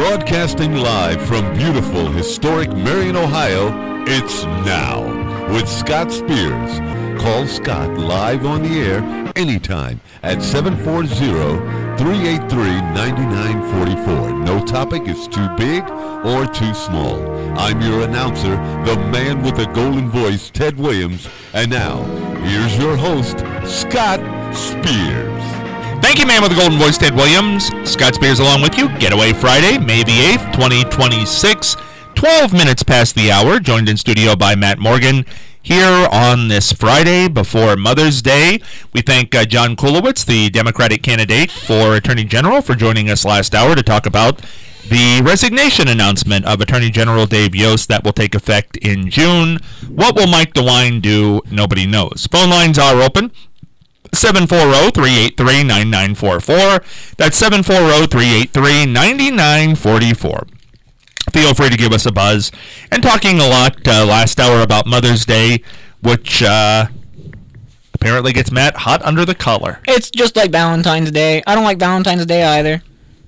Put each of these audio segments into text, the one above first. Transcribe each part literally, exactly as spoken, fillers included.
Broadcasting live from beautiful, historic Marion, Ohio, it's Now with Scott Spears. Call Scott live on the air anytime at seven four zero, three eight three, nine nine four four. No topic is too big or too small. I'm your announcer, the man with the golden voice, Ted Williams. And now, here's your host, Scott Spears. Thank you, man with the golden voice, Ted Williams. Scott Spears along with you. Getaway Friday, May the eighth, twenty twenty-six. twelve minutes past the hour, joined in studio by Matt Morgan. Here on this Friday before Mother's Day, we thank uh, John Kulowitz, the Democratic candidate for Attorney General, for joining us last hour to talk about the resignation announcement of Attorney General Dave Yost that will take effect in June. What will Mike DeWine do? Nobody knows. Phone lines are open. seven four zero, three eight three, nine nine four four. That's seven four zero, three eight three, nine nine four four. Feel free to give us a buzz. And talking a lot uh, last hour about Mother's Day, which uh, apparently gets Matt hot under the collar. It's just like Valentine's Day. I don't like Valentine's Day either.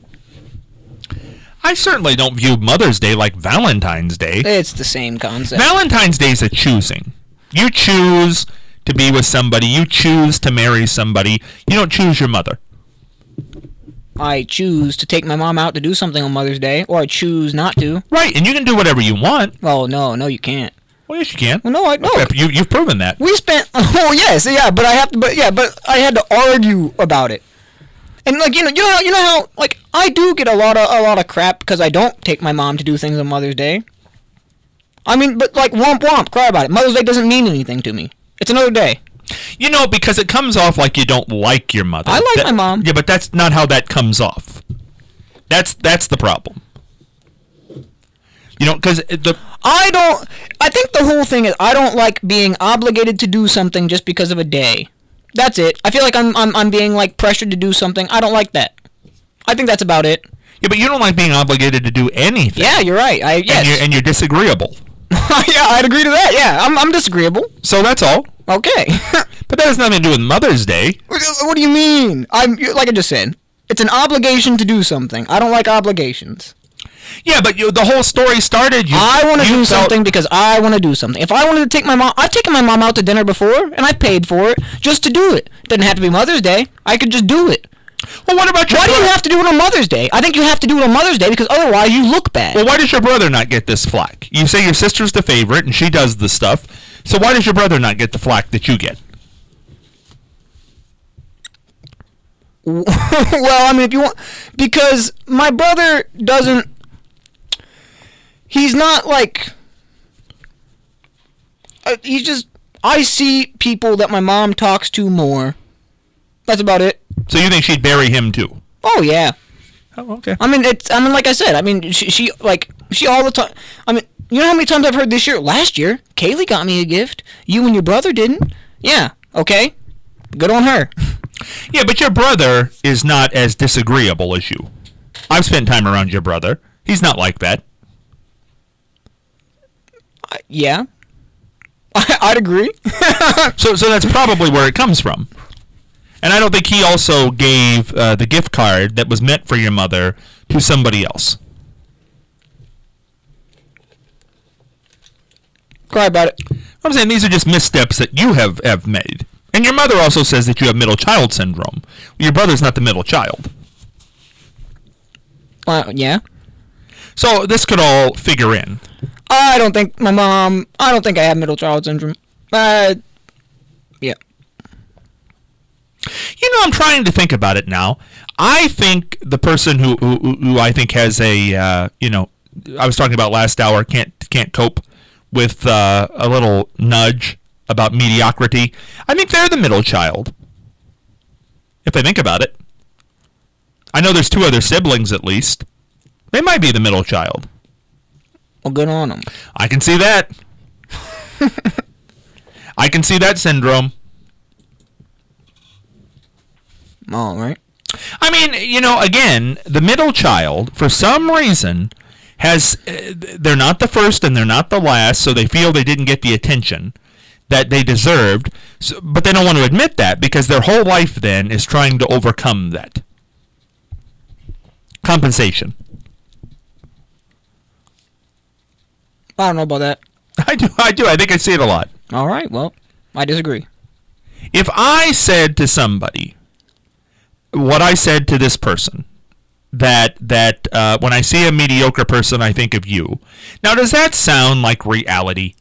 I certainly don't view Mother's Day like Valentine's Day. It's the same concept. Valentine's Day is a choosing. You choose to be with somebody. You choose to marry somebody. You don't choose your mother. I choose to take my mom out to do something on Mother's Day, or I choose not to. Right, and you can do whatever you want. Well, no, no, you can't. Well, yes, you can. Well, no, I no. You, you've proven that. We spent. Oh, yes, yeah, but I have to. But yeah, but I had to argue about it. And like you know, you know, how, you know how like I do get a lot of a lot of crap because I don't take my mom to do things on Mother's Day. I mean, but like womp womp, cry about it. Mother's Day doesn't mean anything to me. It's another day. You know, because it comes off like you don't like your mother. I like that, my mom. Yeah, but that's not how that comes off. That's that's the problem. You know, because the I don't. I think the whole thing is I don't like being obligated to do something just because of a day. That's it. I feel like I'm I'm I'm being like pressured to do something. I don't like that. I think that's about it. Yeah, but you don't like being obligated to do anything. Yeah, you're right. I yes. And you're, and you're disagreeable. Yeah, I'd agree to that. Yeah, I'm I'm disagreeable. So that's all. Okay. But that has nothing to do with Mother's Day. What do you mean? I'm like I just said. It's an obligation to do something. I don't like obligations. Yeah, but you, the whole story started. You, I want to do felt... something because I want to do something. If I wanted to take my mom, I've taken my mom out to dinner before, and I paid for it just to do it. It doesn't have to be Mother's Day. I could just do it. Well, what about your Why brother? do you have to do it on Mother's Day? I think you have to do it on Mother's Day because otherwise you look bad. Well, why does your brother not get this flack? You say your sister's the favorite and she does the stuff. So why does your brother not get the flack that you get? Well, I mean, if you want, because my brother doesn't. He's not like. Uh, he's just. I see people that my mom talks to more. That's about it. So you think she'd bury him too? Oh yeah. Oh, okay. I mean, it's. I mean, like I said. I mean, she, she like she all the time. I mean, you know how many times I've heard this year? Last year, Kaylee got me a gift. You and your brother didn't. Yeah. Okay. Good on her. Yeah, but your brother is not as disagreeable as you. I've spent time around your brother. He's not like that. Uh, yeah. I, I'd agree. so, so that's probably where it comes from. And I don't think he also gave uh, the gift card that was meant for your mother to somebody else. Cry about it. I'm saying these are just missteps that you have, have made. And your mother also says that you have middle child syndrome. Your brother's not the middle child. Uh, yeah. So this could all figure in. I don't think my mom... I don't think I have middle child syndrome. Uh, yeah. You know, I'm trying to think about it now. I think the person who who, who I think has a, uh, you know, I was talking about last hour, can't can't cope with uh, a little nudge about mediocrity. I think they're the middle child. If I think about it. I know there's two other siblings at least. They might be the middle child. Well, good on them. I can see that. I can see that syndrome. All right. I mean, you know, again, the middle child, for some reason, has, uh, they're not the first and they're not the last, so they feel they didn't get the attention that they deserved, so, but they don't want to admit that because their whole life then is trying to overcome that. Compensation. I don't know about that. I do. I do. I think I see it a lot. All right. Well, I disagree. If I said to somebody what I said to this person, that that uh, when I see a mediocre person, I think of you. Now, does that sound like reality?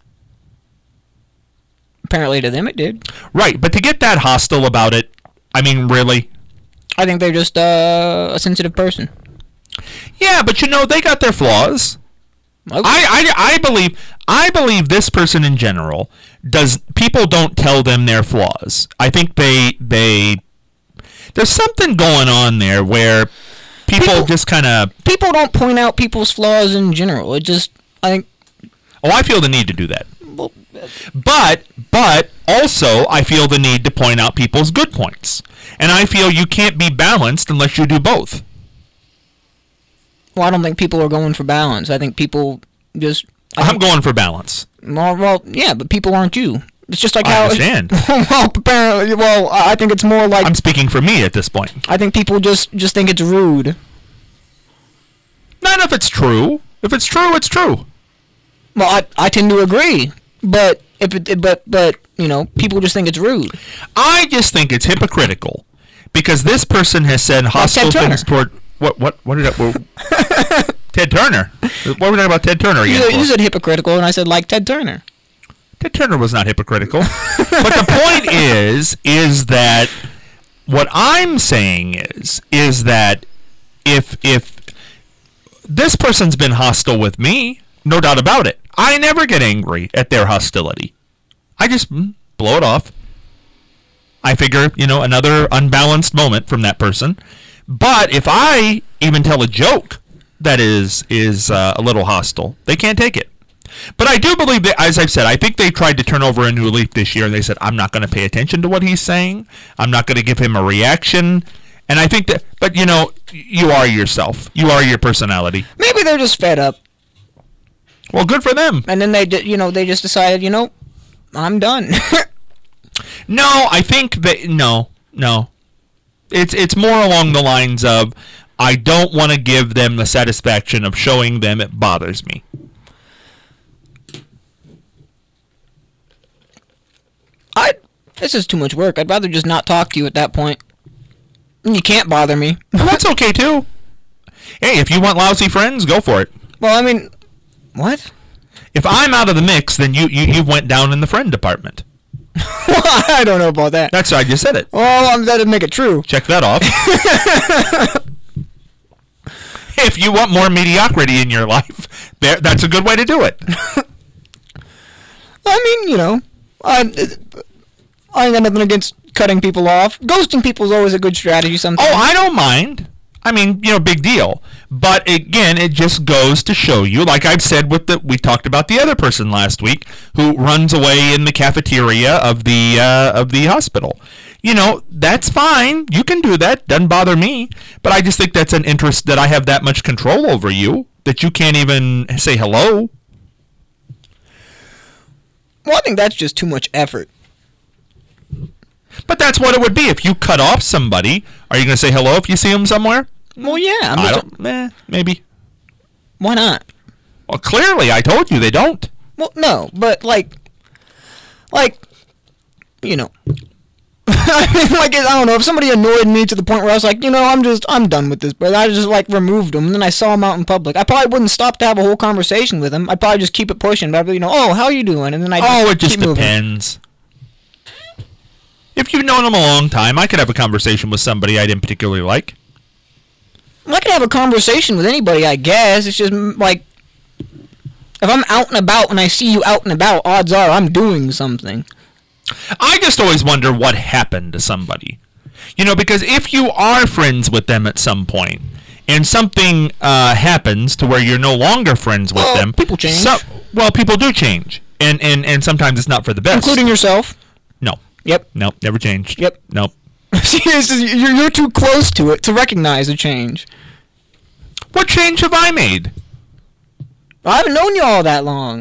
Apparently to them it did. Right, but to get that hostile about it, I mean, really? I think they're just uh, a sensitive person. Yeah, but you know, they got their flaws. Okay. I, I, I believe I believe this person in general does. People don't tell them their flaws. I think they they there's something going on there where people, people just kind of people don't point out people's flaws in general. It just I think. Oh, I feel the need to do that. Well, but but also I feel the need to point out people's good points, and I feel you can't be balanced unless you do both. Well, I don't think people are going for balance. I think people just... I I'm think, going for balance. Well, well, yeah, but people aren't you. It's just like I how... understand. well, apparently, well, I think it's more like... I'm speaking for me at this point. I think people just, just think it's rude. Not if it's true. If it's true, it's true. Well, I, I tend to agree. But, if it, but, but, you know, people just think it's rude. I just think it's hypocritical. Because this person has said hostile things toward... What what what did I? Well, Ted Turner. What were we talking about Ted Turner again? You, you said hypocritical, and I said like Ted Turner. Ted Turner was not hypocritical. But the point is, is that what I'm saying is, is that if if this person's been hostile with me, no doubt about it, I never get angry at their hostility. I just mm, blow it off. I figure, you know, another unbalanced moment from that person. But if I even tell a joke that is is uh, a little hostile, they can't take it. But I do believe that, as I've said, I think they tried to turn over a new leaf this year, and they said, I'm not going to pay attention to what he's saying. I'm not going to give him a reaction. And I think that, but you know, you are yourself. You are your personality. Maybe they're just fed up. Well, good for them. And then they, you know, they just decided, you know, I'm done. No, I think that, no, no. It's it's more along the lines of, I don't want to give them the satisfaction of showing them it bothers me. I this is too much work. I'd rather just not talk to you at that point. You can't bother me. Well, that's okay too. Hey, if you want lousy friends, go for it. Well, I mean, what? If I'm out of the mix, then you you, you went down in the friend department. I don't know about that. That's I just said it. Well, um, that didn't make it true. Check that off. If you want more mediocrity in your life, there, that's a good way to do it. I mean, you know, I, I ain't got nothing against cutting people off. Ghosting people is always a good strategy sometimes. Oh, I don't mind. I mean, you know, big deal. But again, it just goes to show you, like I've said with the, we talked about the other person last week who runs away in the cafeteria of the uh, of the hospital. You know, that's fine. You can do that. Doesn't bother me. But I just think that's an interest that I have that much control over you that you can't even say hello. Well, I think that's just too much effort. But that's what it would be. If you cut off somebody, are you going to say hello if you see them somewhere? Well, yeah. I'm I just, don't, eh, maybe. Why not? Well, clearly, I told you they don't. Well, no, but like, like, you know, I mean, like, I don't know, if somebody annoyed me to the point where I was like, you know, I'm just, I'm done with this, but I just, like, removed them, and then I saw him out in public. I probably wouldn't stop to have a whole conversation with him. I'd probably just keep it pushing, but I'd be, you know, oh, how you doing? And then I'd Oh, it just keep moving. depends. If you've known them a long time, I could have a conversation with somebody I didn't particularly like. I can have a conversation with anybody, I guess. It's just, like, if I'm out and about and I see you out and about, odds are I'm doing something. I just always wonder what happened to somebody. You know, because if you are friends with them at some point, and something uh, happens to where you're no longer friends with well, them... people change. So, well, people do change. And, and, and sometimes it's not for the best. Including yourself. No. Yep. Nope, never changed. Yep. Nope. See, this is, you're, you're too close to it to recognize a change. What change have I made? I haven't known you all that long.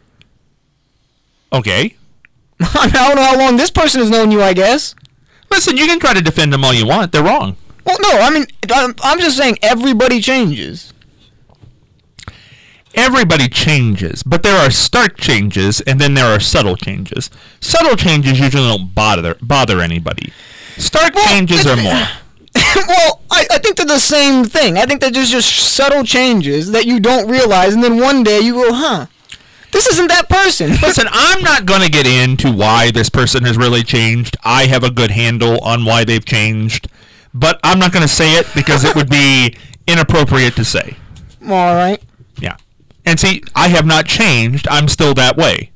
Okay. I don't know how long this person has known you, I guess. Listen, you can try to defend them all you want. They're wrong. Well, no, I mean, I'm, I'm just saying everybody changes. everybody changes, but there are stark changes, and then there are subtle changes. Subtle changes usually don't bother bother anybody. Stark well, changes are more. Well, I, I think they're the same thing. I think that there's just subtle changes that you don't realize, and then one day you go, huh, this isn't that person. Listen, I'm not going to get into why this person has really changed. I have a good handle on why they've changed, but I'm not going to say it because it would be inappropriate to say. All right. Yeah. And see, I have not changed. I'm still that way.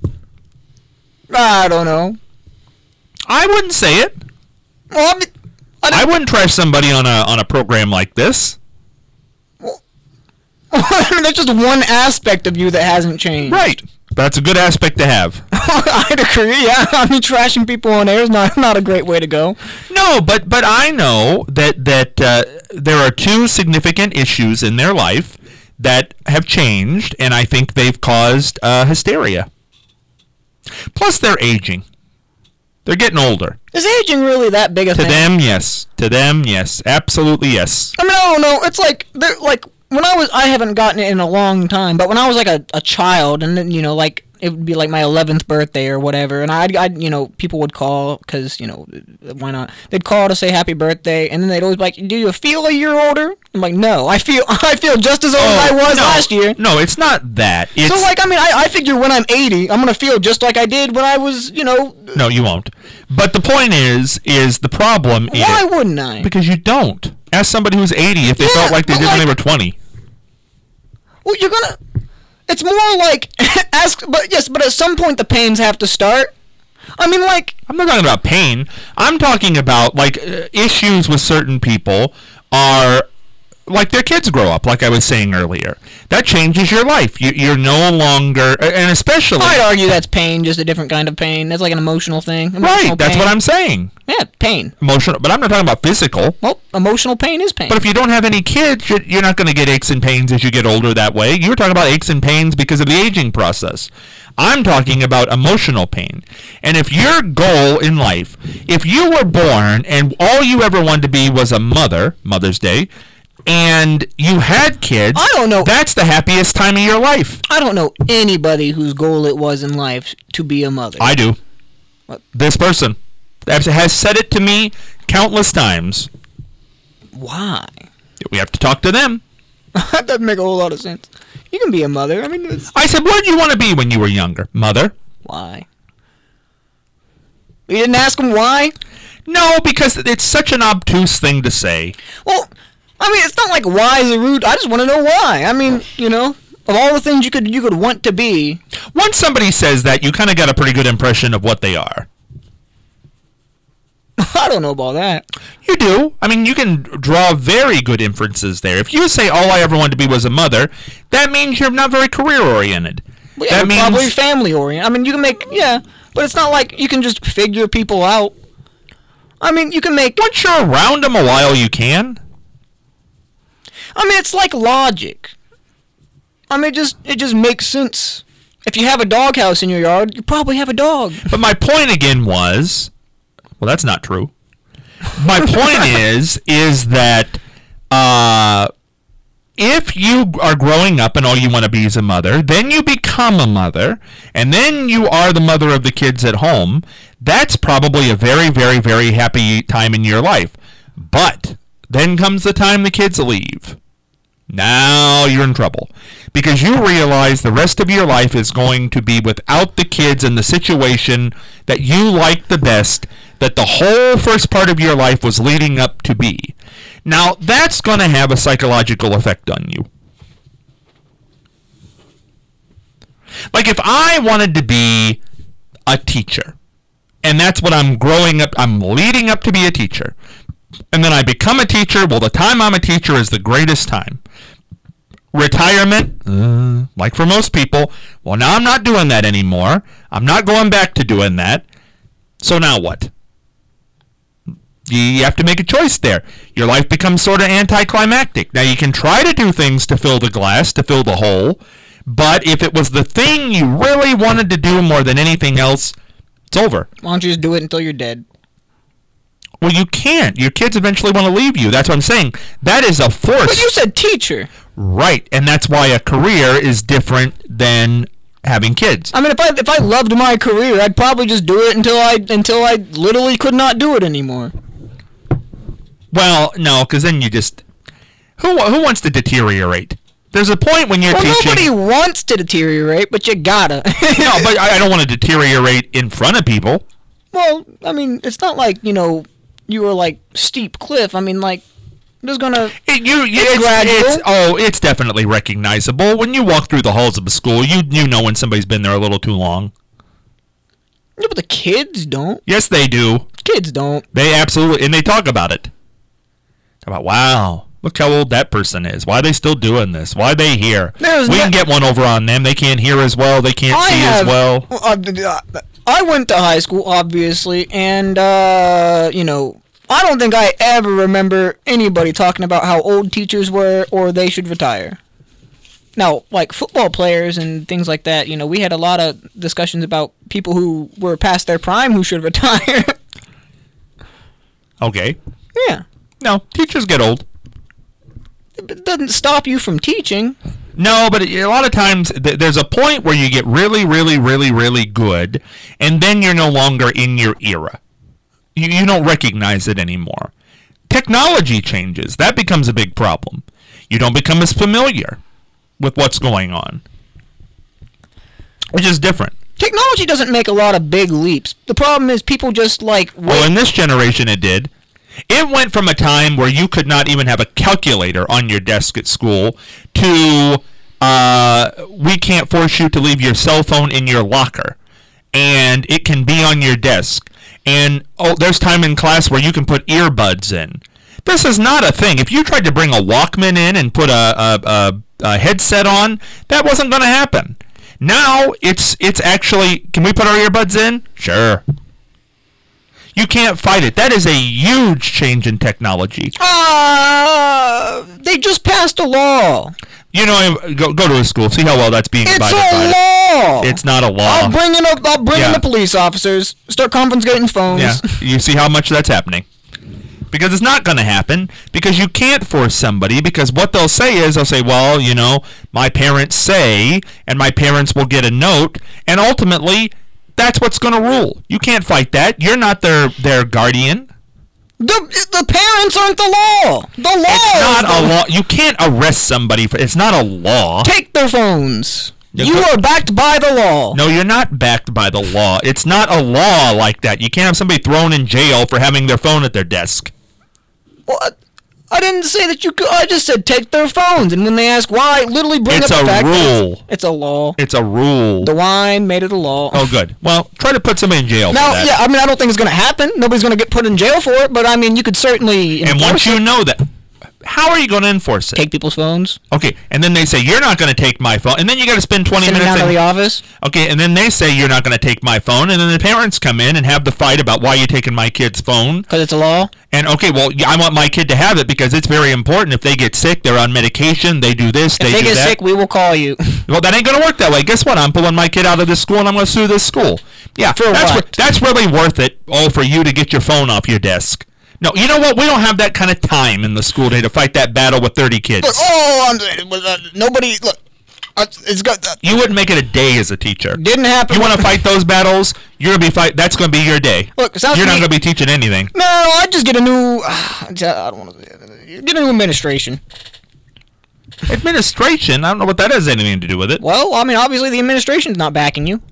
I don't know. I wouldn't say it. Well, I, mean, I, I wouldn't trash somebody on a on a program like this. Well, I mean, there's just one aspect of you that hasn't changed. Right. That's a good aspect to have. I'd agree, yeah. I mean, trashing people on air is not, not a great way to go. No, but but I know that, that uh, there are two significant issues in their life that have changed, and I think they've caused uh, hysteria. Plus, they're aging. They're getting older. Is aging really that big a to thing? To them, yes. To them, yes. Absolutely, yes. I mean, I don't know. It's like, they're like, when I was, I haven't gotten it in a long time, but when I was like a, a child, and then, you know, like, it would be like my eleventh birthday or whatever, and I'd, I'd you know, people would call, because, you know, why not? They'd call to say happy birthday, and then they'd always be like, do you feel a year older? I'm like, no, I feel I feel just as old oh, as I was no, last year. No, it's not that. It's, so, like, I mean, I, I figure when I'm eighty, I'm going to feel just like I did when I was, you know. No, you won't. But the point is, is the problem is. Why wouldn't I? Because you don't. Ask somebody who's eighty if they yeah, felt like they did like, when they were twenty. Well, you're gonna. It's more like ask, but yes, but at some point the pains have to start. I mean, like I'm not talking about pain. I'm talking about like uh, issues with certain people are like their kids grow up. Like I was saying earlier, that changes your life. You, you're no longer, and especially I'd argue that's pain, just a different kind of pain. That's like an emotional thing. Emotional right. That's pain. what I'm saying. Yeah, pain. Emotional, but I'm not talking about physical. Well, emotional pain is pain. But if you don't have any kids, you're, you're not going to get aches and pains as you get older that way. You were talking about aches and pains because of the aging process. I'm talking about emotional pain. And if your goal in life, if you were born and all you ever wanted to be was a mother, Mother's Day, and you had kids, I don't know. That's the happiest time of your life. I don't know anybody whose goal it was in life to be a mother. I do. What? This person has said it to me countless times. Why? We have to talk to them. That doesn't make a whole lot of sense. You can be a mother. I mean, it's... I said, what did you want to be when you were younger? Mother. Why? You didn't ask him why? No, because it's such an obtuse thing to say. Well, I mean, it's not like why is a rude. I just want to know why. I mean, you know, of all the things you could you could want to be. Once somebody says that, you kind of got a pretty good impression of what they are. I don't know about that. You do. I mean, you can draw very good inferences there. If you say all I ever wanted to be was a mother, that means you're not very career-oriented. Well, yeah, that means probably family-oriented. I mean, you can make, yeah, but it's not like you can just figure people out. I mean, you can make... Once you're around them a while, you can. I mean, it's like logic. I mean, it just, it just makes sense. If you have a doghouse in your yard, you probably have a dog. But my point again was... Well, that's not true. My point is, is that uh, if you are growing up and all you want to be is a mother, then you become a mother, and then you are the mother of the kids at home, that's probably a very, very, very happy time in your life. But then comes the time the kids leave. Now you're in trouble. Because you realize the rest of your life is going to be without the kids in the situation that you like the best, that the whole first part of your life was leading up to be. Now, that's going to have a psychological effect on you. Like if I wanted to be a teacher, and that's what I'm growing up, I'm leading up to be a teacher, and then I become a teacher, well, the time I'm a teacher is the greatest time. Retirement, uh, like for most people, well, now I'm not doing that anymore. I'm not going back to doing that. So now what? You have to make a choice there. Your life becomes sort of anticlimactic. Now, you can try to do things to fill the glass, to fill the hole, but if it was the thing you really wanted to do more than anything else, it's over. Why don't you just do it until you're dead? Well, you can't. Your kids eventually want to leave you. That's what I'm saying. That is a force. But you said teacher. Right, and that's why a career is different than having kids. I mean, if I if I loved my career, I'd probably just do it until I until I literally could not do it anymore. Well, no, because then you just who who wants to deteriorate? There's a point when you're well, teaching. Nobody wants to deteriorate, but you gotta. No, but I, I don't want to deteriorate in front of people. Well, I mean, it's not like, you know, you were like steep cliff. I mean, like, there's gonna. It, you, it's, it's, gradual. It's, oh, it's definitely recognizable. When you walk through the halls of a school, you you know when somebody's been there a little too long. No, but the kids don't. Yes, they do. Kids don't. They absolutely, and they talk about it. About, wow, look how old that person is. Why are they still doing this? Why are they here? There's we no- can get one over on them. They can't hear as well. They can't I see have, as well. Uh, I went to high school, obviously, and, uh, you know, I don't think I ever remember anybody talking about how old teachers were or they should retire. Now, like football players and things like that, you know, we had a lot of discussions about people who were past their prime who should retire. Okay. Yeah. No, teachers get old. It doesn't stop you from teaching. No, but a lot of times th- there's a point where you get really, really, really, really good, and then you're no longer in your era. You, you don't recognize it anymore. Technology changes. That becomes a big problem. You don't become as familiar with what's going on, which is different. Technology doesn't make a lot of big leaps. The problem is people just like... Well, in this generation it did. It went from a time where you could not even have a calculator on your desk at school to uh, we can't force you to leave your cell phone in your locker, and it can be on your desk. And oh, there's time in class where you can put earbuds in. This is not a thing. If you tried to bring a Walkman in and put a, a, a, a headset on, that wasn't going to happen. Now it's it's actually, can we put our earbuds in? Sure. You can't fight it. That is a huge change in technology. Uh, they just passed a law. You know, go go to a school, see how well that's being It's abided a by. law. It's not a law. I'll bring in a, I'll bring Yeah. in the police officers. Start confiscating phones. Yeah, you see how much that's happening. Because it's not going to happen, because you can't force somebody, because what they'll say is, they'll say, well, you know, my parents say, and my parents will get a note, and ultimately, that's what's going to rule. You can't fight that. You're not their, their guardian. The the parents aren't the law. The law. It's is not the- a law. You can't arrest somebody for, it's not a law. Take their phones. Yeah, You go- are backed by the law. No, you're not backed by the law. It's not a law like that. You can't have somebody thrown in jail for having their phone at their desk. What? I didn't say that you could. I just said take their phones. And when they ask why, literally bring It's up the a fact that rule. It's, it's a law. It's a rule. The wine made it a law. Oh, good. Well, try to put somebody in jail Now, for that. yeah, I mean, I don't think it's going to happen. Nobody's going to get put in jail for it. But I mean, you could certainly And once enforce you it. know that, how are you going to enforce it? Take people's phones. Okay, and then they say, you're not going to take my phone. And then you got to spend twenty Send them minutes. down to in- the office. Okay, and then they say, you're not going to take my phone. And then the parents come in and have the fight about why you're taking my kid's phone. Because it's a law. And, okay, well, yeah, I want my kid to have it because it's very important. If they get sick, they're on medication, they do this, If they, they do get that. sick, we will call you. Well, that ain't going to work that way. Guess what? I'm pulling my kid out of this school and I'm going to sue this school. Yeah, For that's what? re- that's really worth it, oh, for you to get your phone off your desk. No, you know what? We don't have that kind of time in the school day to fight that battle with thirty kids. Look, oh, I'm, uh, nobody. Look, uh, it's got. Uh, You wouldn't make it a day as a teacher. didn't happen. You want to fight those battles? You're gonna be fight. That's gonna be your day. Look, it sounds You're to not me- gonna be teaching anything. No, I just get a new. I don't want to. Get a new administration. Administration. I don't know what that has anything to do with it. Well, I mean, obviously the administration's not backing you.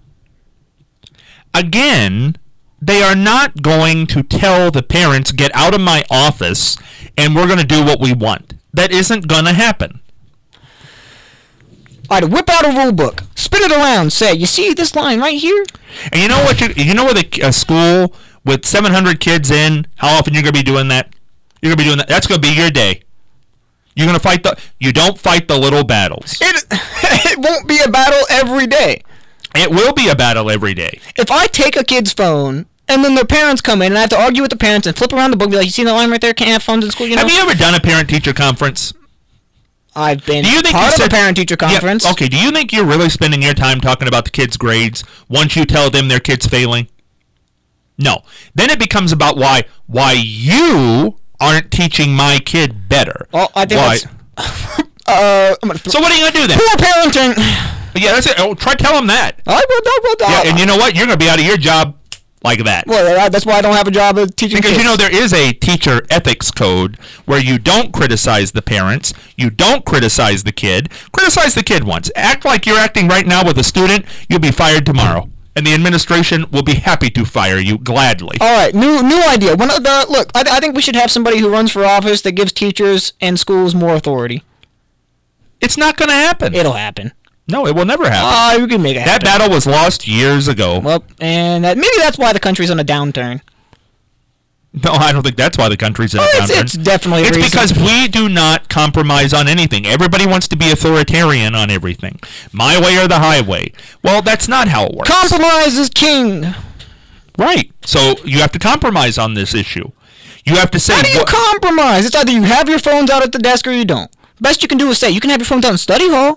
Again, they are not going to tell the parents, get out of my office and we're going to do what we want. That isn't going to happen. I'd whip out a rule book, spin it around, say, you see this line right here? And you know what? You, you know where the a school with seven hundred kids in, how often you're going to be doing that? You're going to be doing that. That's going to be your day. You're going to fight the... You don't fight the little battles. It, it won't be a battle every day. It will be a battle every day. If I take a kid's phone, and then their parents come in, and I have to argue with the parents and flip around the book, be like, you see that line right there? Can't have phones in school, you know? Have you ever done a parent-teacher conference? I've been Do you think part you of said, a parent-teacher Yeah, conference. okay, do you think you're really spending your time talking about the kids' grades once you tell them their kid's failing? No. Then it becomes about why why you aren't teaching my kid better. Well, I think why, that's... Uh, I'm gonna, So what are you gonna do then? poor parenting. Yeah, that's it. Oh, try tell them that. I will, I will, I will. Yeah, and you know what? You're gonna be out of your job like that. Well, that's why I don't have a job of teaching Because kids. you know there is a teacher ethics code where you don't criticize the parents, you don't criticize the kid. Criticize the kid once. Act like you're acting right now with a student, you'll be fired tomorrow. And the administration will be happy to fire you gladly. All right, new new idea. One of the look, I, I think we should have somebody who runs for office that gives teachers and schools more authority. It's not going to happen. It'll happen. No, it will never happen. Ah, we can make it That happen. battle was lost years ago. Well, and that, maybe that's why the country's on a downturn. No, I don't think that's why the country's in a Oh, it's, downturn. it's definitely a It's reason. because we do not compromise on anything. Everybody wants to be authoritarian on everything. My way or the highway. Well, that's not how it works. compromise is king. Right. So you have to compromise on this issue. You have to say... How do you what- compromise? It's either you have your phones out at the desk or you don't. Best you can do is say you can have your phones out in study hall.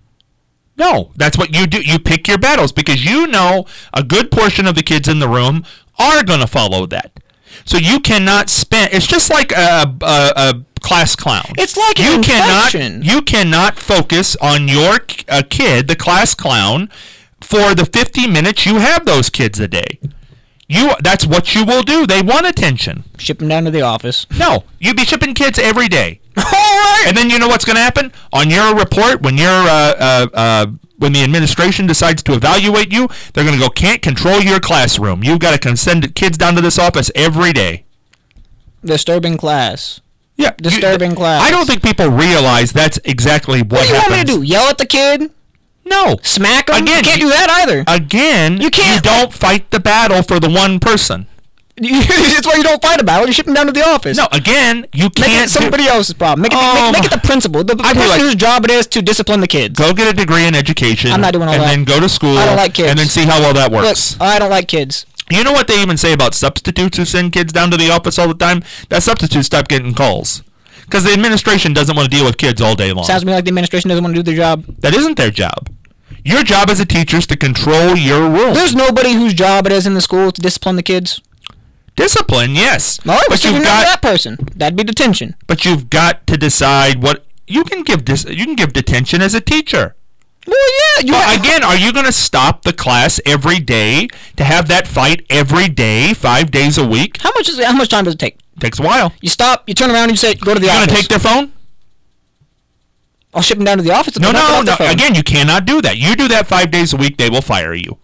No, that's what you do. You pick your battles because you know a good portion of the kids in the room are going to follow that. So you cannot spend... It's just like a, a, a class clown. It's like you an cannot infection. You cannot focus on your uh, kid, the class clown, for the fifty minutes you have those kids a day. You That's what you will do. They want attention. Ship them down to the office. No, you be shipping kids every day. All right. And then you know what's going to happen? On your report, when you're uh, uh, uh, when the administration decides to evaluate you, they're going to go, can't control your classroom. You've got to send kids down to this office every day. Disturbing class. Yeah, Disturbing you, class. I don't think people realize that's exactly what, What do you happens. want me to do? Yell at the kid? No. Smack him? Again, you can't do that either. Again, You can't- you don't fight the battle for the one person. That's why you don't fight about it. You ship them down to the office. No, again, you Make can't it somebody else's problem. Make it, Oh, make, make it the principal. The, the I'd be person like- whose job it is to discipline the kids. go get a degree in education. I'm not doing all and that. then go to school. I don't like kids. And then see how well that Look, works. I don't like kids. You know what they even say about substitutes who send kids down to the office all the time? That substitutes stop getting calls. Because the administration doesn't want to deal with kids all day long. Sounds to me like the administration doesn't want to do their job. That isn't their job. Your job as a teacher is to control your rules. There's nobody whose job it is in the school to discipline the kids. Discipline, yes. All right, but but you've got got that person. That'd be detention. but you've got to decide what you can give dis, you can give detention as a teacher. Well, yeah. You But have- again, are you going to stop the class every day to have that fight every day, five days a week? how much is it, how much time does it take? Takes a while. You stop. You turn around and you say, "Go to the You're going office." to take their phone? I'll ship them down to the office. if No, they're not no, off their no. phone. Again, you cannot do that. You do that five days a week, they will fire you.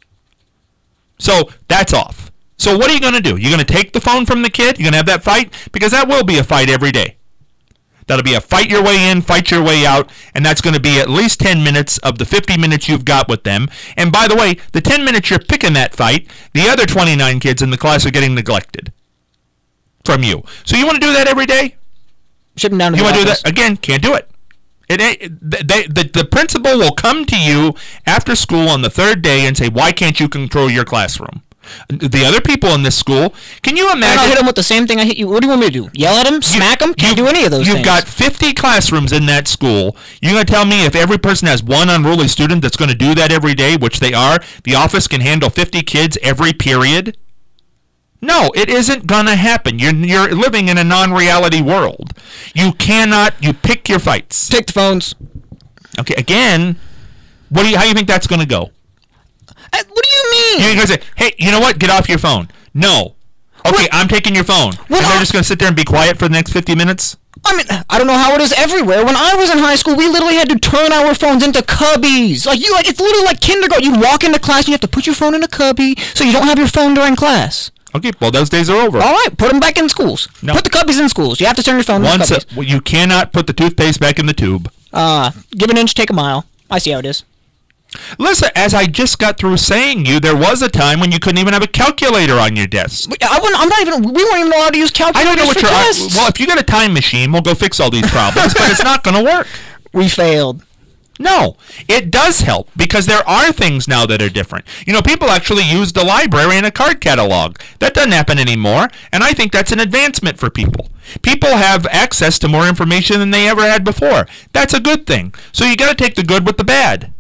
So that's off. So what are you going to do? You're going to take the phone from the kid? You're going to have that fight? Because that will be a fight every day. That'll be a fight your way in, fight your way out, and that's going to be at least ten minutes of the fifty minutes you've got with them. And by the way, the ten minutes you're picking that fight, the other twenty-nine kids in the class are getting neglected from you. So you want to do that every day? Ship them down to You the want to do office. that? Again, can't do it. It ain't, they, the, the principal will come to you after school on the third day and say, why can't you control your classroom? The other people in this school, can you And I'll imagine? hit them with the same thing I hit you. What do you want me to do? Yell at them? Smack them? Can't do any of those You've things. got fifty classrooms in that school. You're going to tell me if every person has one unruly student that's going to do that every day, which they are, the office can handle fifty kids every period? No, it isn't going to happen. You're, you're living in a non-reality world. You cannot, you pick your fights. Take the phones. Okay, again, what do you, how do you think that's going to go? Uh, what do you mean? You're going to say, hey, you know what? Get off your phone. No. Okay, What? I'm taking your phone. What and they're are- just going to sit there and be quiet for the next fifty minutes? I mean, I don't know how it is everywhere. When I was in high school, we literally had to turn our phones into cubbies. Like you, like it's literally like kindergarten. You walk into class and you have to put your phone in a cubby so you don't have your phone during class. Okay, well, those days are over. All right, put them back in schools. No. Put the cubbies in schools. You have to turn your phone into Once a, cubbies. well, you cannot put the toothpaste back in the tube. Uh, give an inch, take a mile. I see how it is. Listen, as I just got through saying you, there was a time when you couldn't even have a calculator on your desk. Wait, I wouldn't, I'm not even. We weren't even allowed to use I calculators don't know what for you're. I, tests. well, if you got a time machine, we'll go fix all these problems, but it's not going to work. We failed. No, it does help because there are things now that are different. You know, people actually use the library and a card catalog. That doesn't happen anymore, and I think that's an advancement for people. People have access to more information than they ever had before. That's a good thing. So you got to take the good with the bad.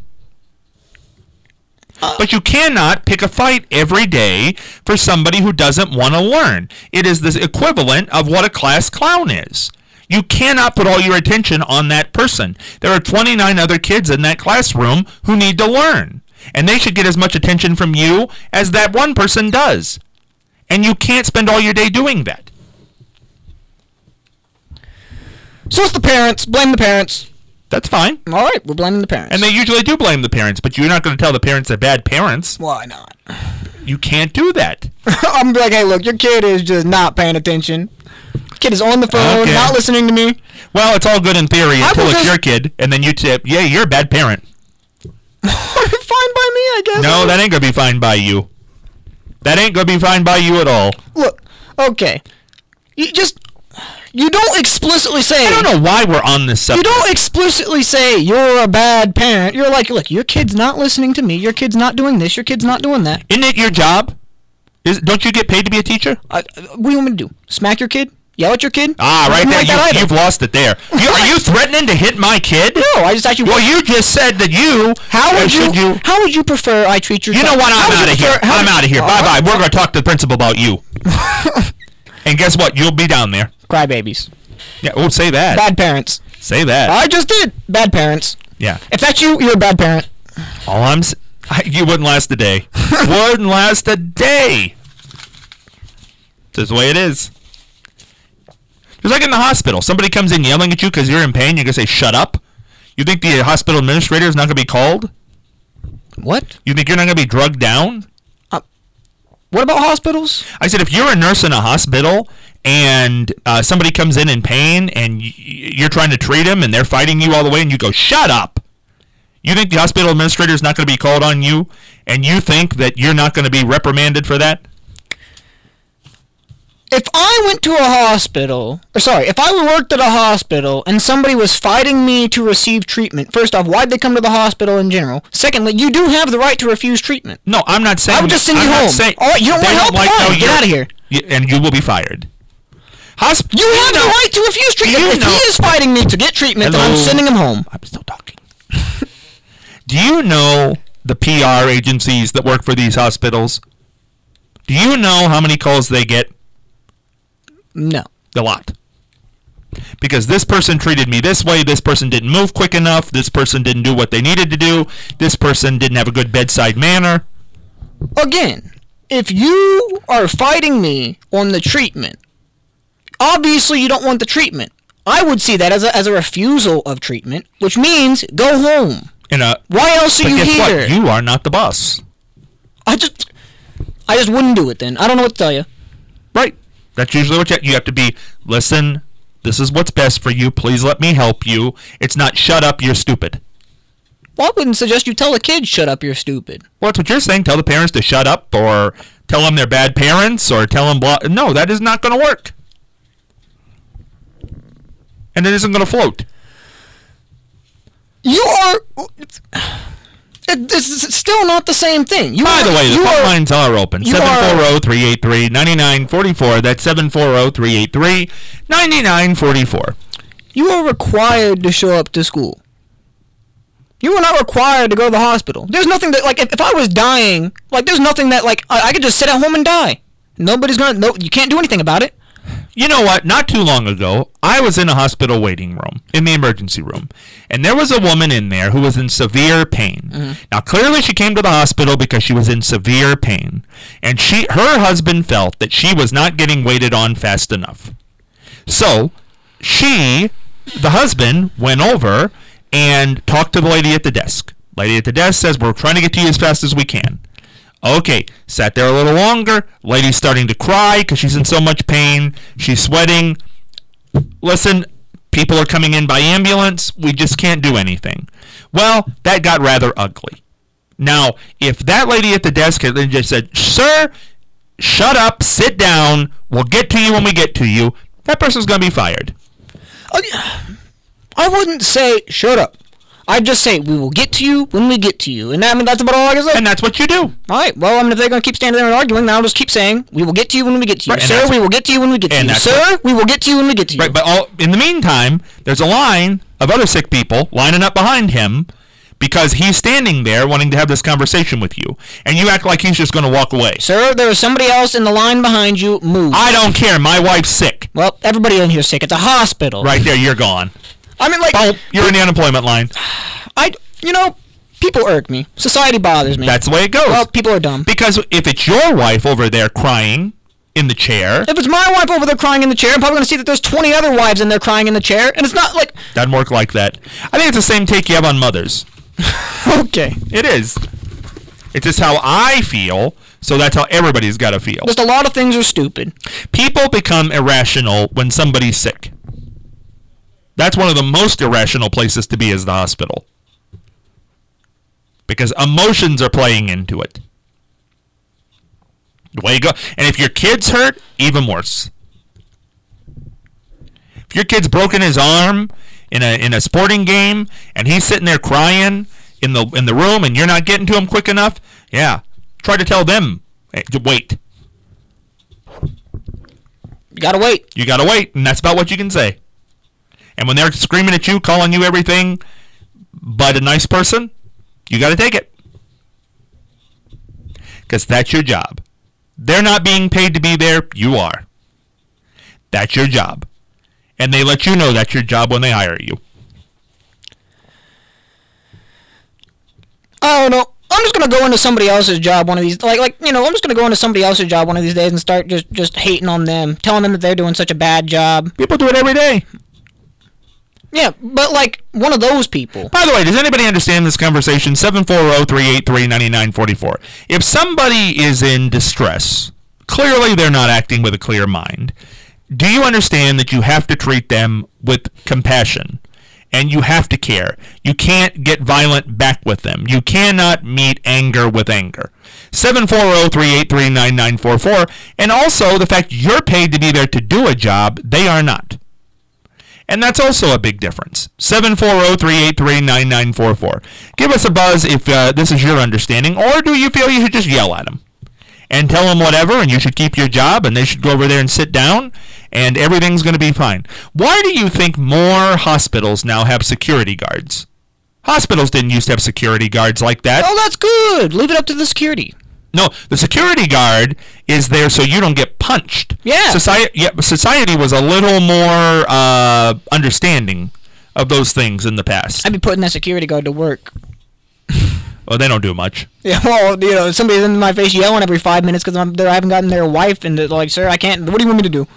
But you cannot pick a fight every day for somebody who doesn't want to learn. It is the equivalent of what a class clown is. You cannot put all your attention on that person. There are twenty-nine other kids in that classroom who need to learn. And they should get as much attention from you as that one person does. And you can't spend all your day doing that. So it's the parents. Blame the parents. That's fine. All right, we're blaming the parents. And they usually do blame the parents, but you're not going to tell the parents they're bad parents. Why not? You can't do that. I'm like, hey, look, your kid is just not paying attention. Kid is on the phone, Okay. not listening to me. Well, it's all good in theory I until will it's just- your kid, and then you tip, yeah, you're a bad parent. Fine by me, I guess. No, that ain't going to be fine by you. That ain't going to be fine by you at all. Look, okay. You just, you don't explicitly say. I don't know why we're on this You subject. don't explicitly say you're a bad parent. You're like, look, your kid's not listening to me. Your kid's not doing this. Your kid's not doing that. Isn't it your job? Is Don't you get paid to be a teacher? Uh, what do you want me to do? Smack your kid? Yell at your kid? Ah, right Nothing there. like that You, either. you've lost it there. You, are you threatening to hit my kid? No, I just actually. Well, you just said that you. How uh, would you, should How would you prefer I treat your? You know child? what? How I'm would you out of here. prefer- how I'm would- out of here. All Bye bye. right. We're going to talk to the principal about you. And guess what? You'll be down there. Crybabies. Yeah. Oh, say that. Bad parents. Say that. I just did. Bad parents. Yeah. If that's you, you're a bad parent. All I'm. S- I, you wouldn't last a day. Wouldn't last a day. That's the way it is. It's like in the hospital. Somebody comes in yelling at you because you're in pain. You're going to say, shut up. You think the hospital administrator is not going to be called? What? You think you're not going to be drugged down? What about hospitals? I said, if you're a nurse in a hospital and uh, somebody comes in in pain and y- you're trying to treat them and they're fighting you all the way and you go, shut up. You think the hospital administrator is not going to be called on you and you think that you're not going to be reprimanded for that? If I went to a hospital, or sorry, if I worked at a hospital and somebody was fighting me to receive treatment, first off, why'd they come to the hospital in general? Secondly, you do have the right to refuse treatment. No, I'm not saying. I would just send I'm you not home. saying- All right, you don't they want help? like Fine, how get you're- out of here. y- And you will be fired. Hosp- You have the right to refuse treatment. you If know- he is fighting me to get treatment, then I'm Hello? sending him home. I'm still talking. Do you know the P R agencies that work for these hospitals? Do you know how many calls they get? No. A lot. Because this person treated me this way, this person didn't move quick enough, this person didn't do what they needed to do, this person didn't have a good bedside manner. Again, if you are fighting me on the treatment, obviously you don't want the treatment. I would see that as a, as a refusal of treatment, which means go home. And uh, Why else are but you guess here? what? You are not the boss. I just, I just wouldn't do it then. I don't know what to tell you. Right. That's usually what you, you have to be. Listen, this is what's best for you. Please let me help you. It's not shut up, you're stupid. Well, I wouldn't suggest you tell a kid, shut up, you're stupid. Well, that's what you're saying. Tell the parents to shut up or tell them they're bad parents or tell them blah. No, that is not going to work. And it isn't going to float. You are... It, this is still not the same thing. You By are, the way, the you phone are, lines are open. you seven are- four zero, three eight three, nine nine four four. That's seven four zero, three eight three, nine nine four four. You are required to show up to school. You are not required to go to the hospital. There's nothing that, like, if, if I was dying, like, there's nothing that, like, I, I could just sit at home and die. Nobody's gonna, no, you can't do anything about it. You know what? Not too long ago, I was in a hospital waiting room, in the emergency room, and there was a woman in there who was in severe pain. Mm-hmm. Now, clearly she came to the hospital because she was in severe pain, and she, her husband felt that she was not getting waited on fast enough. So, she, the husband, went over and talked to the lady at the desk. Lady at the desk says, we're trying to get to you as fast as we can. Okay, sat there a little longer. Lady's starting to cry because she's in so much pain. She's sweating. Listen, people are coming in by ambulance. We just can't do anything. Well, that got rather ugly. Now, if that lady at the desk had then just said, sir, shut up, sit down, we'll get to you when we get to you, that person's going to be fired. I wouldn't say, shut up. I'd just say, we will get to you when we get to you. And I mean, that's about all I can say. And that's what you do. All right, well, I mean, if they're going to keep standing there and arguing, then I'll just keep saying, we will get to you when we get to you. Right, and Sir, that's- we will get to you when we get to and you. that's Sir, we will get to you when we get to you. Right, but all, in the meantime, there's a line of other sick people lining up behind him because he's standing there wanting to have this conversation with you, and you act like he's just going to walk away. Sir, there is somebody else in the line behind you. Move. I don't care. My wife's sick. Well, everybody in here's sick. It's a hospital. Right there, you're gone. I mean, like... Oh, you're in the unemployment line. I, you know, people irk me. Society bothers me. That's the way it goes. Well, people are dumb. Because if it's your wife over there crying in the chair... If it's my wife over there crying in the chair, I'm probably going to see that there's twenty other wives in there crying in the chair, and it's not like... Doesn't work like that. I think it's the same take you have on mothers. Okay. It is. It's just how I feel, so that's how everybody's got to feel. Just a lot of things are stupid. People become irrational when somebody's sick. That's one of the most irrational places to be is the hospital. Because emotions are playing into it. The way you go. And if your kid's hurt, even worse. If your kid's broken his arm in a in a sporting game and he's sitting there crying in the in the room and you're not getting to him quick enough, yeah, try to tell them, hey, to wait. You gotta wait. You gotta wait, and that's about what you can say. And when they're screaming at you, calling you everything but a nice person, you gotta take it. Because that's your job. They're not being paid to be there, you are. That's your job. And they let you know that's your job when they hire you. I don't know. I'm just gonna go into somebody else's job one of these, like, like you know, I'm just gonna go into somebody else's job one of these days and start just, just hating on them, telling them that they're doing such a bad job. People do it every day. Yeah, but like one of those people. By the way, does anybody understand this conversation? seven four zero, three eight three, nine nine four four. If somebody is in distress, clearly they're not acting with a clear mind. Do you understand that you have to treat them with compassion? And you have to care. You can't get violent back with them. You cannot meet anger with anger. seven four zero, three eight three, nine nine four four. And also the fact you're paid to be there to do a job, they are not. And that's also a big difference. seven four zero, three eight three, nine nine four four. Give us a buzz if uh, this is your understanding, or do you feel you should just yell at them? And tell them whatever, and you should keep your job, and they should go over there and sit down, and everything's going to be fine. Why do you think more hospitals now have security guards? Hospitals didn't used to have security guards like that. Oh, that's good. Leave it up to the security. No, the security guard is there so you don't get punched. Yeah. Society, yeah, society was a little more uh, understanding of those things in the past. I'd be putting that security guard to work. Well, they don't do much. Yeah, well, you know, somebody's in my face yelling every five minutes because I haven't gotten their wife, and they're like, sir, I can't. What do you want me to do?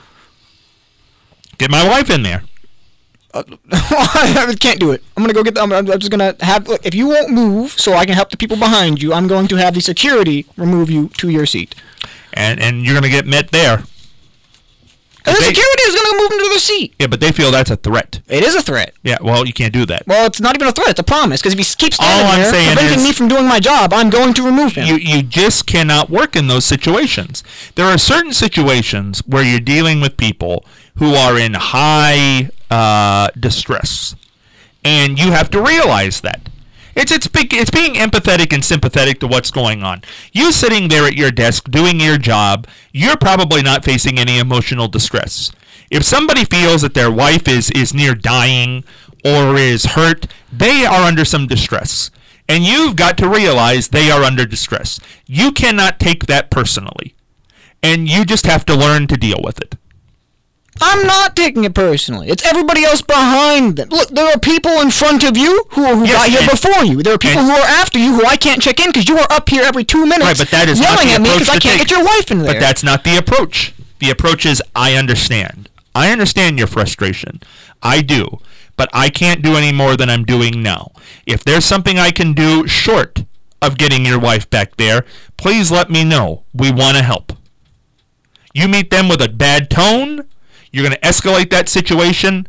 Get my wife in there. Uh, I can't do it. I'm gonna go get. The, I'm, I'm just gonna have. Look, if you won't move, so I can help the people behind you, I'm going to have the security remove you to your seat. And and you're gonna get met there. And the they, security is gonna move them to their seat. Yeah, but they feel that's a threat. It is a threat. Yeah, well, you can't do that. Well, it's not even a threat. It's a promise. Because if he keeps standing All I'm there, saying preventing is, me from doing my job, I'm going to remove him. You you just cannot work in those situations. There are certain situations where you're dealing with people who are in high uh, distress, and you have to realize that. It's it's big, it's being empathetic and sympathetic to what's going on. You sitting there at your desk doing your job, you're probably not facing any emotional distress. If somebody feels that their wife is, is near dying or is hurt, they are under some distress. And you've got to realize they are under distress. You cannot take that personally. And you just have to learn to deal with it. I'm not taking it personally. It's everybody else behind them. Look, there are people in front of you who, who yes, got here and, before you. There are people who are after you who I can't check in because you are up here every two minutes right, but that is yelling not the at me approach because I to can't take. get your wife in there. But that's not the approach. The approach is, I understand. I understand your frustration. I do. But I can't do any more than I'm doing now. If there's something I can do short of getting your wife back there, please let me know. We want to help. You meet them with a bad tone, you're going to escalate that situation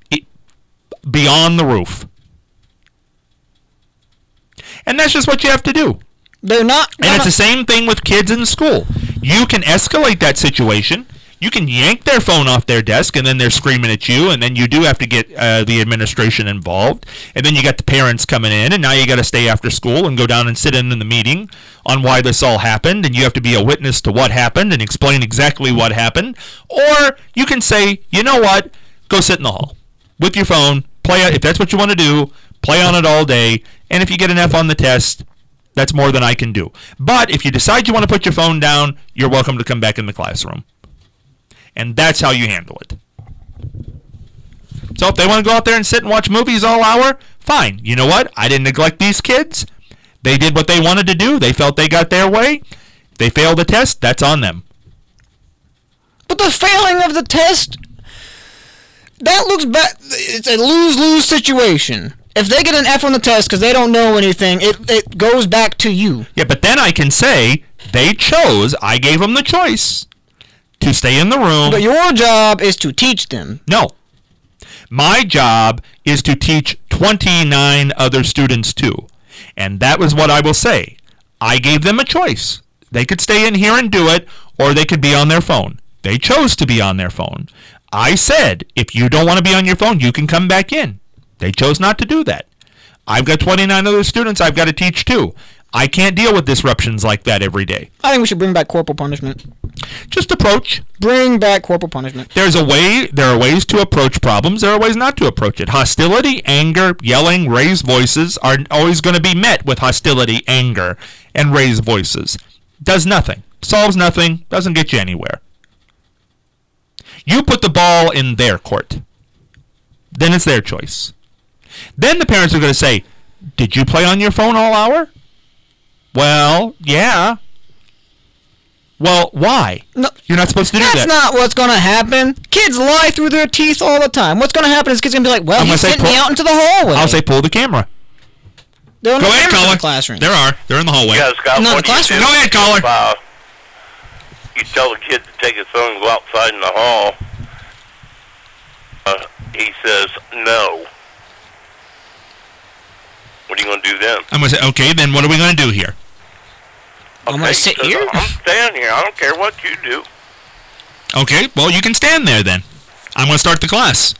beyond the roof. And that's just what you have to do. They're not. And it's the same thing with kids in school. You can escalate that situation. You can yank their phone off their desk, and then they're screaming at you, and then you do have to get uh, the administration involved. And then you got the parents coming in, and now you got to stay after school and go down and sit in, in the meeting on why this all happened, and you have to be a witness to what happened and explain exactly what happened. Or you can say, you know what, go sit in the hall with your phone, play. If that's what you want to do, play on it all day, and if you get an F on the test, that's more than I can do. But if you decide you want to put your phone down, you're welcome to come back in the classroom. And that's how you handle it. So if they want to go out there and sit and watch movies all hour, fine. You know what? I didn't neglect these kids. They did what they wanted to do. They felt they got their way. They failed the test. That's on them. But the failing of the test, that looks bad. It's a lose-lose situation. If they get an F on the test because they don't know anything, it, it goes back to you. Yeah, but then I can say they chose, I gave them the choice to stay in the room. But your job is to teach them. No. My job is to teach twenty-nine other students too. And that was what I will say. I gave them a choice. They could stay in here and do it, or they could be on their phone. They chose to be on their phone. I said, if you don't want to be on your phone, you can come back in. They chose not to do that. I've got twenty-nine other students I've got to teach too. I can't deal with disruptions like that every day. I think we should bring back corporal punishment. Just approach. Bring back corporal punishment. There's a way, there are ways to approach problems. There are ways not to approach it. Hostility, anger, yelling, raised voices are always going to be met with hostility, anger, and raised voices. Does nothing. Solves nothing. Doesn't get you anywhere. You put the ball in their court. Then it's their choice. Then the parents are going to say, did you play on your phone all hour? Well, yeah. Well, why? No, you're not supposed to do that's that. That's not what's going to happen. Kids lie through their teeth all the time. What's going to happen is kids are going to be like, well, I'm he sent pull, me out into the hallway. I'll say pull the camera. There are Go no ahead, cameras in caller. the classroom. There are. They're in the hallway. Yeah, Scott, Not in what the classroom. do Go ahead, caller. If, uh, you tell the kid to take his phone and go outside in the hall. Uh, he says no. What are you going to do then? I'm going to say, okay, then what are we going to do here? I'm Okay, going to sit he says, here? I'm staying here. I don't care what you do. Okay, well, you can stand there then. I'm going to start the class.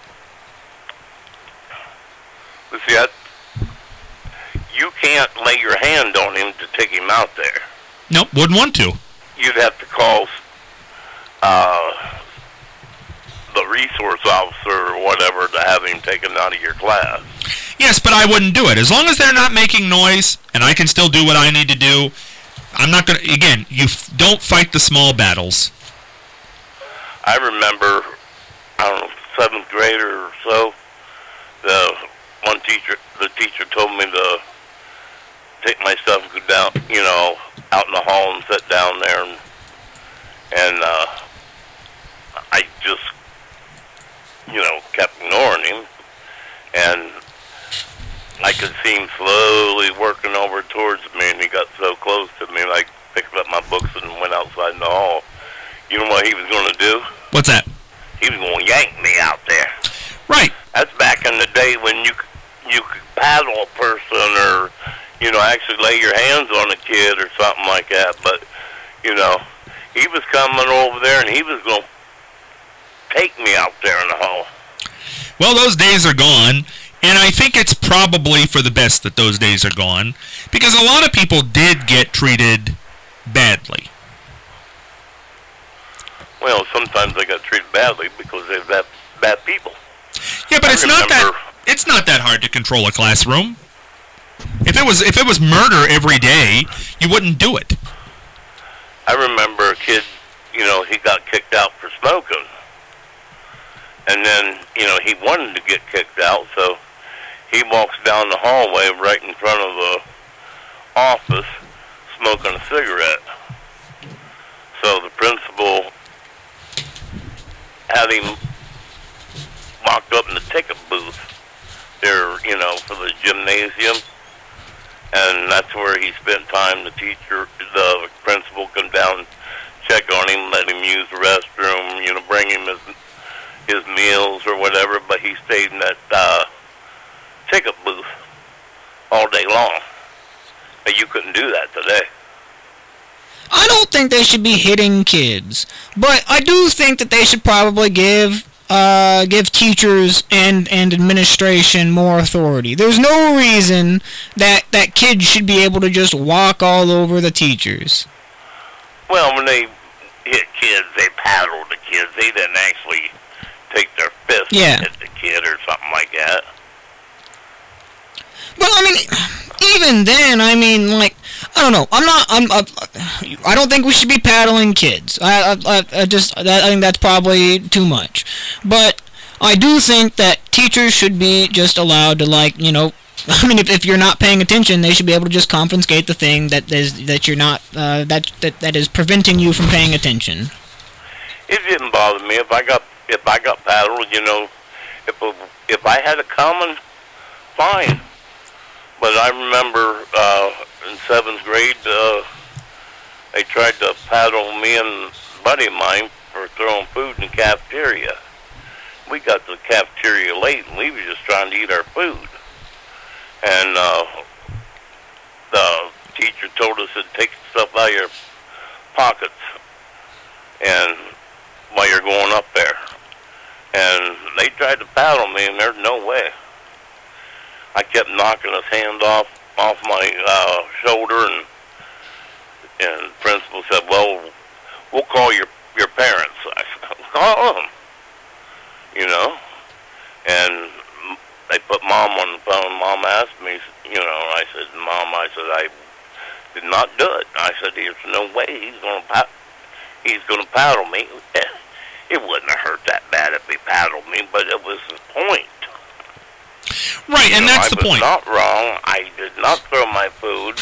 But see, I, you can't lay your hand on him to take him out there. Nope, wouldn't want to. You'd have to call uh, the resource officer or whatever to have him taken out of your class. Yes, but I wouldn't do it. As long as they're not making noise and I can still do what I need to do, I'm not going to, again, you f- don't fight the small battles. I remember, I don't know, seventh grader or so, the one teacher, the teacher told me to take my stuff and go down, you know, out in the hall and sit down there, and, and uh, I just, you know, kept ignoring him, and I could see him slowly working over towards me, and he got so close to me, and I picked up my books and went outside in the hall. You know what he was going to do? What's that? He was going to yank me out there. Right. That's back in the day when you you could paddle a person or, you know, actually lay your hands on a kid or something like that. But, you know, he was coming over there and he was going to take me out there in the hall. Well, those days are gone, and I think it's probably for the best that those days are gone, because a lot of people did get treated badly. Well, sometimes they got treated badly because they're bad, bad people. Yeah, but I it's not that remember- it's not that hard to control a classroom. If it was if it was murder every day, you wouldn't do it. I remember a kid, you know, he got kicked out for smoking. And then, you know, he wanted to get kicked out, so he walks down the hallway right in front of the office smoking a cigarette. So the principal had him locked up in the ticket booth there, you know, for the gymnasium. And that's where he spent time. The teacher, the principal come down, check on him, let him use the restroom, you know, bring him his his meals or whatever, but he stayed in that uh, ticket booth all day long. But you couldn't do that today. I don't think they should be hitting kids, but I do think that they should probably give uh, give teachers and, and administration more authority. There's no reason that, that kids should be able to just walk all over the teachers. Well, when they hit kids, they paddled the kids. They didn't actually take their fist Yeah. and hit the kid or something like that. mean, even then, I mean, like, I don't know. I'm not. I'm. Uh, I don't think we should be paddling kids. I. I. I just. That, I think that's probably too much. But I do think that teachers should be just allowed to, like, you know. I mean, if, if you're not paying attention, they should be able to just confiscate the thing that is that you're not. Uh, that that that is preventing you from paying attention. It didn't bother me if I got if I got paddled. You know, if a, if I had a common, fine. But I remember uh, in seventh grade, uh, they tried to paddle me and a buddy of mine for throwing food in the cafeteria. We got to the cafeteria late, and we were just trying to eat our food. And uh, the teacher told us to take stuff out of your pockets and while you're going up there. And they tried to paddle me, and there's no way. I kept knocking his hand off off my uh, shoulder, and and the principal said, "Well, we'll call your your parents." I said, "Call them," you know. And they put Mom on the phone. Mom asked me, you know. I said, "Mom," I said, "I did not do it." I said, "There's no way he's gonna pa- he's gonna paddle me. It wouldn't have hurt that bad if he paddled me, but it was the point." Right, and you know, that's the point. I was not wrong. I did not throw my food.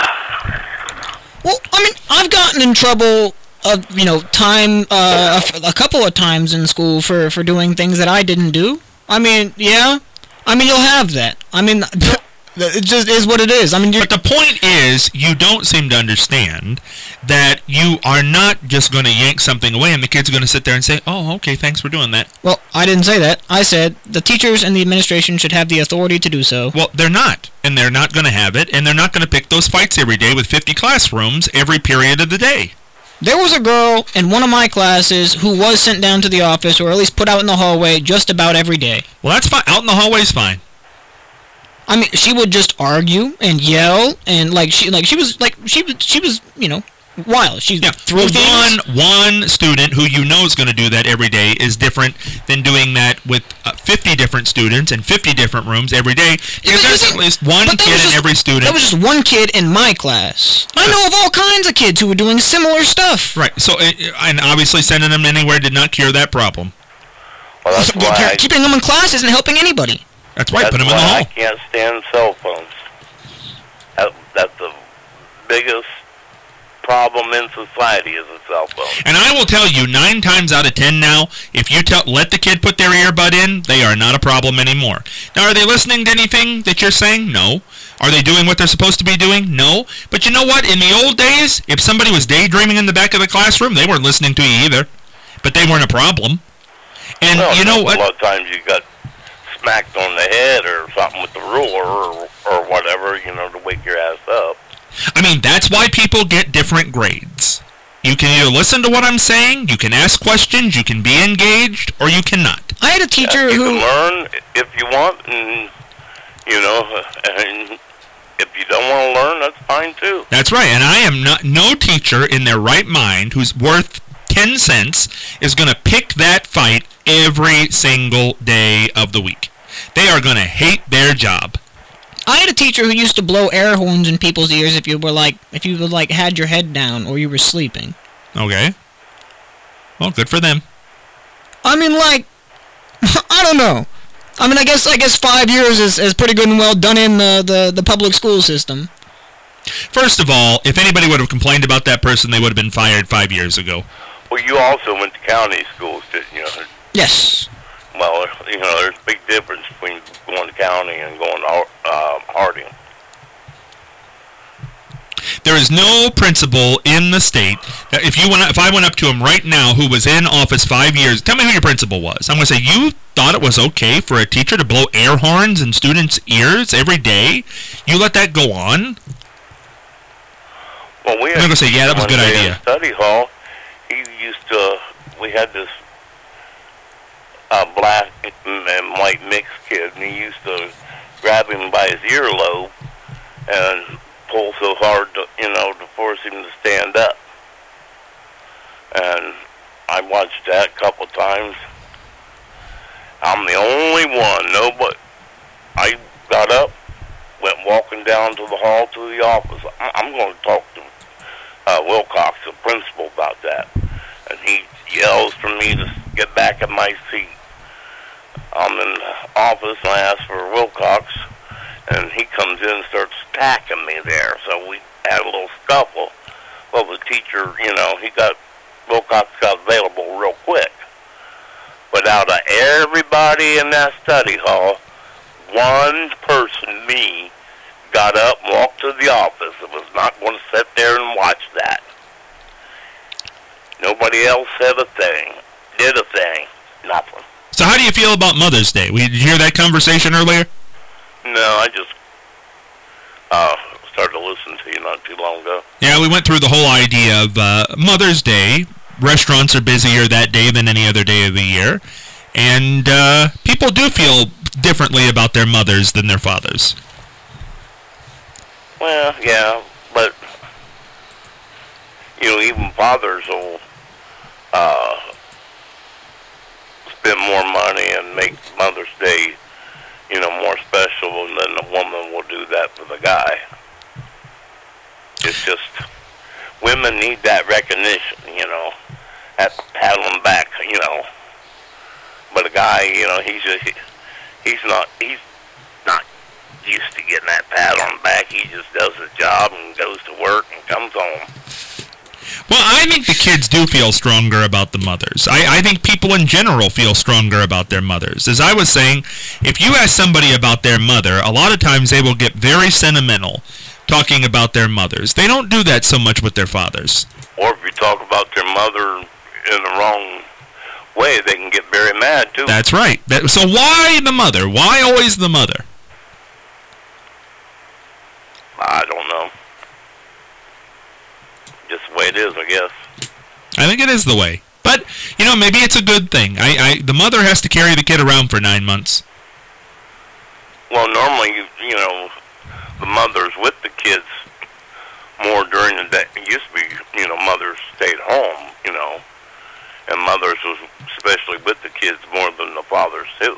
Well, I mean, I've gotten in trouble, of you know, time uh, a, a couple of times in school for, for doing things that I didn't do. I mean, yeah. I mean, you'll have that. I mean, it just is what it is. I mean, you're But the point is, you don't seem to understand that you are not just going to yank something away and the kids are going to sit there and say, "Oh, okay, thanks for doing that." Well, I didn't say that. I said the teachers and the administration should have the authority to do so. Well, they're not, and they're not going to have it, and they're not going to pick those fights every day with fifty classrooms every period of the day. There was a girl in one of my classes who was sent down to the office, or at least put out in the hallway, just about every day. Well, that's fine. Out in the hallway is fine. I mean, she would just argue and yell, and like she, like she was, like she was, she was, you know, wild. She's Yeah, throwing one one student who you know is going to do that every day is different than doing that with uh, fifty different students in fifty different rooms every day. Because there's at least one But that kid was in just- every student. That was just one kid in my class. I know of all kinds of kids who were doing similar stuff. Right. So, uh, and obviously sending them anywhere did not cure that problem. Well, that's why I, Keeping them in class isn't helping anybody. That's right. that's Put them in the why I hall. can't stand cell phones. That, that's the biggest problem in society is a cell phone. And I will tell you, nine times out of ten now, if you tell let the kid put their earbud in, they are not a problem anymore. Now, are they listening to anything that you're saying? No. Are they doing what they're supposed to be doing? No. But you know what? In the old days, if somebody was daydreaming in the back of the classroom, they weren't listening to you either. But they weren't a problem. And Well, you know what? A lot of times you got smacked on the head or something with the ruler or, or whatever, you know, to wake your ass up. I mean, that's why people get different grades. You can either listen to what I'm saying, you can ask questions, you can be engaged, or you cannot. I had a teacher you who... can learn if you want, and, you know, and if you don't want to learn, that's fine too. That's right, and I am not, no teacher in their right mind who's worth ten cents is going to pick that fight every single day of the week. They are going to hate their job. I had a teacher who used to blow air horns in people's ears if you were like, if you like had your head down or you were sleeping. Okay. Well, good for them. I mean, like, I don't know. I mean, I guess I guess five years is, is pretty good and well done in the, the, the public school system. First of all, if anybody would have complained about that person, they would have been fired five years ago. Well, you also went to county schools, didn't you? Yes. Well, you know, there's a big difference between going to county and going to uh, Harding. There is no principal in the state that if you went, if I went up to him right now who was in office five years, tell me who your principal was. I'm going to say, you thought it was okay for a teacher to blow air horns in students' ears every day? You let that go on? Well, we I'm had going to say, yeah, that was a one good day idea. in study hall, he used to, we had this uh, black and white mixed kid, and he used to grab him by his earlobe and pull so hard, to, you know, to force him to stand up. And I watched that a couple times. I'm the only one. Nobody. I got up, went walking down to the hall to the office. I- I'm going to talk to uh, Wilcox, the principal, about that. And he yells for me to get back in my seat. I'm in the office, and I ask for Wilcox, and he comes in and starts attacking me there. So we had a little scuffle. Well, the teacher, you know, he got, Wilcox got available real quick. But out of everybody in that study hall, one person, me, got up and walked to the office and was not going to sit there and watch that. Nobody else said a thing, did a thing, nothing. So how do you feel about Mother's Day? We, did you hear that conversation earlier? No, I just uh, started to listen to you not too long ago. Yeah, we went through the whole idea of uh, Mother's Day. Restaurants are busier that day than any other day of the year. And uh, people do feel differently about their mothers than their fathers. Well, yeah, but, you know, even fathers will uh, spend more money and make Mother's Day, you know, more special than a woman will do that for the guy. It's just, women need that recognition, you know, that pat on the back, you know. But a guy, you know, he's just, he's not, he's not used to getting that pat on the back. He just does his job and goes to work and comes home. Well, I think the kids do feel stronger about the mothers. I, I think people in general feel stronger about their mothers. As I was saying, if you ask somebody about their mother, a lot of times they will get very sentimental talking about their mothers. They don't do that so much with their fathers. Or if you talk about their mother in the wrong way, they can get very mad, too. That's right. That, so why the mother? Why always the mother? I don't know. Just the way it is, I guess. I think it is the way. But, you know, maybe it's a good thing. I, I the mother has to carry the kid around for nine months. Well, normally, you, you know, the mother's with the kids more during the day. It used to be, you know, mothers stayed home, you know, and mothers was especially with the kids more than the fathers, too.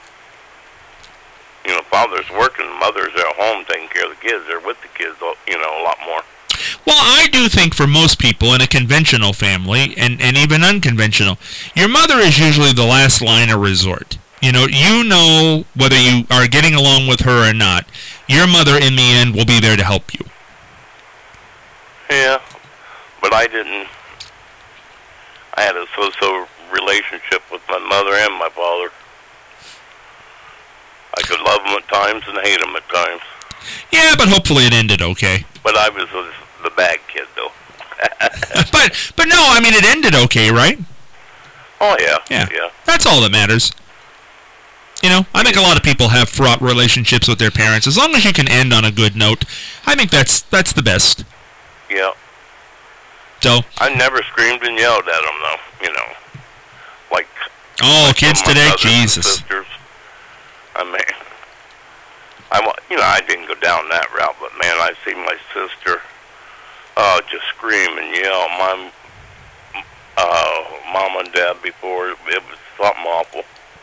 You know, fathers working, mothers are at home taking care of the kids. They're with the kids, you know, a lot more. Well, I do think for most people in a conventional family, and, and even unconventional, your mother is usually the last line of resort. You know, you know whether you are getting along with her or not. Your mother, in the end, will be there to help you. Yeah, but I didn't. I had a so-so relationship with my mother and my father. I could love them at times and hate them at times. Yeah, but hopefully it ended okay. But I was the bad kid, though. but but no, I mean, it ended okay, right? Oh, yeah. Yeah. Yeah. That's all that matters. You know, I think a lot of people have fraught relationships with their parents. As long as you can end on a good note, I think that's that's the best. Yeah. So. I never screamed and yelled at them, though. You know, like. Oh, like kids today, Jesus. Sisters. I mean, I you know I didn't go down that route, but man, I see my sister, uh, just scream and yell, my, uh, mom and dad before it was something awful.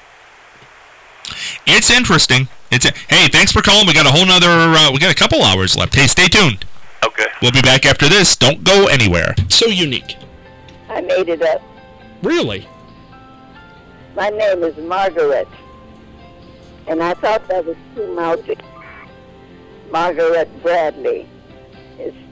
It's interesting. It's a, hey, thanks for calling. We got a whole nother. Uh, we got a couple hours left. Hey, stay tuned. Okay. We'll be back after this. Don't go anywhere. So unique. I made it up. Really? My name is Margaret, and I thought that was too mouthy. Margaret Bradley. It's